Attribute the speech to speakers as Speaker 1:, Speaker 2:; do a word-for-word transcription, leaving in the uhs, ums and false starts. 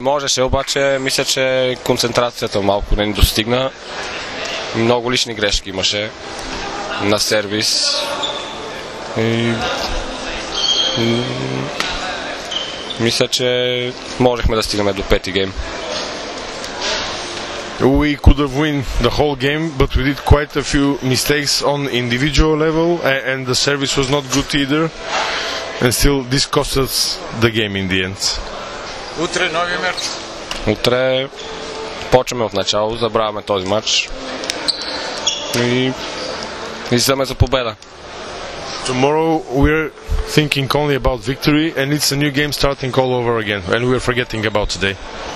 Speaker 1: Можеше, обаче мисля, че концентрацията малко не ни достигна. Много лични грешки имаше на сервис. И... мисля, че можехме да стигаме до пети гейм.
Speaker 2: We could have won the whole game, but we did quite a few mistakes on individual level, and the service was not good either. And still, this cost us the game in the end.
Speaker 3: Утре нови мерки.
Speaker 1: Утре почваме от начало, забравяме този матч и излизаме за победа.
Speaker 2: Tomorrow we're thinking only about victory, and it's a new game starting all over again, and we're forgetting about today.